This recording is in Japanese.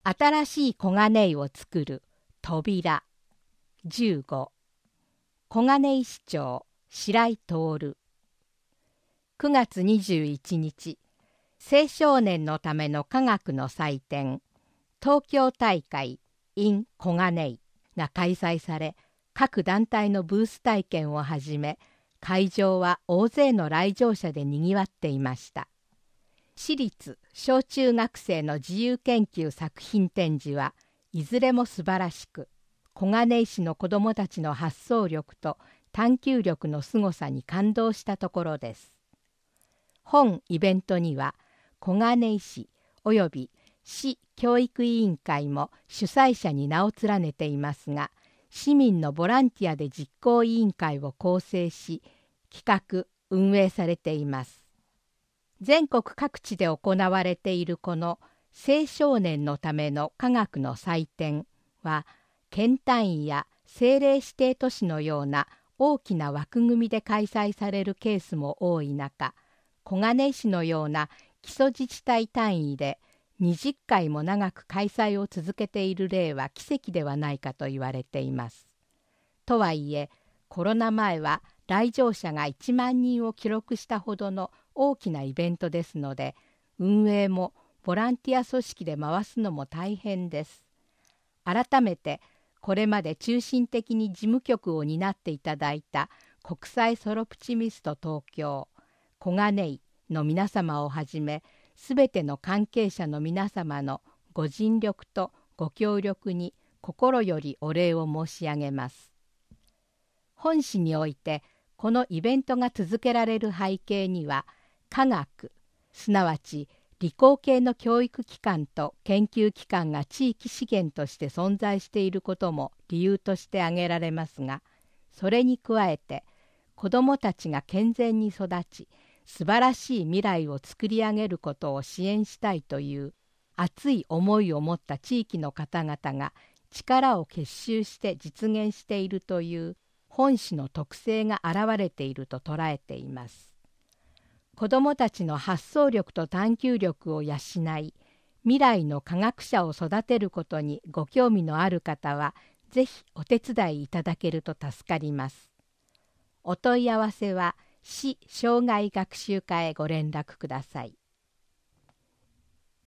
新しい小金井を作る扉。15。小金井市長白井徹。9月21日、青少年のための科学の祭典、東京大会 in 小金井が開催され、各団体のブース体験をはじめ、会場は大勢の来場者でにぎわっていました。私立小中学生の自由研究作品展示はいずれも素晴らしく、小金井市の子どもたちの発想力と探求力のすごさに感動したところです。本イベントには小金井市および市教育委員会も主催者に名を連ねていますが、市民のボランティアで実行委員会を構成し、企画・運営されています。全国各地で行われているこの青少年のための科学の祭典は、県単位や政令指定都市のような大きな枠組みで開催されるケースも多い中、小金井市のような基礎自治体単位で20回も長く開催を続けている例は奇跡ではないかと言われています。とはいえ、コロナ前は来場者が1万人を記録したほどの大きなイベントですので、運営もボランティア組織で回すのも大変です。改めてこれまで中心的に事務局を担っていただいた国際ソロプチミスト東京、小金井の皆様をはじめ、すべての関係者の皆様のご尽力とご協力に心よりお礼を申し上げます。本市においてこのイベントが続けられる背景には、科学、すなわち理工系の教育機関と研究機関が地域資源として存在していることも理由として挙げられますが、それに加えて子どもたちが健全に育ち、素晴らしい未来を作り上げることを支援したいという熱い思いを持った地域の方々が力を結集して実現しているという本市の特性が現れていると捉えています。子どもたちの発想力と探求力を養い、未来の科学者を育てることにご興味のある方は、ぜひお手伝いいただけると助かります。お問い合わせは市障害学習課へご連絡ください。